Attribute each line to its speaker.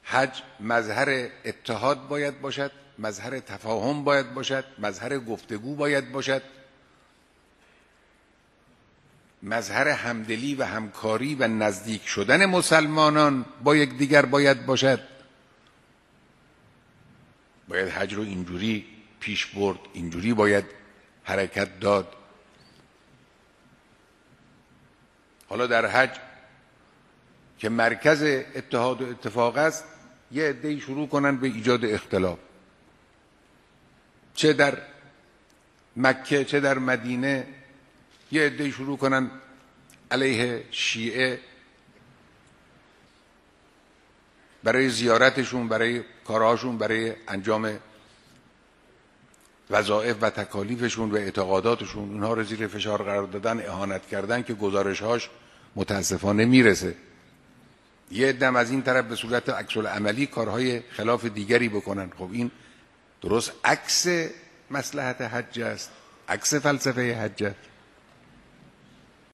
Speaker 1: حج مظهر اتحاد باید باشد، مظهر تفاهم باید باشد، مظهر گفتگو باید باشد، مظهر همدلی و همکاری و نزدیک شدن مسلمانان با یکدیگر باید باشد. باید حج رو اینجوری پیش برد، اینجوری باید حرکت داد. حالا در حج که مرکز اتحاد و اتفاق است، یه عده‌ای شروع کنن به ایجاد اختلاف، چه در مکه چه در مدینه. یه عده‌ای شروع کنن علیه شیعه برای زیارتشون، برای کارهاشون، برای انجام وظایف و تکالیفشون و اعتقاداتشون، اونها رو زیر فشار قرار دادن، اهانت کردن که گزارش‌هاش متاسفانه میرسه. یه عده از این طرف به صورت عکس العملی کارهای خلاف دیگری بکنن. خب این درست عکس مصلحت حج است، عکس فلسفه حج است.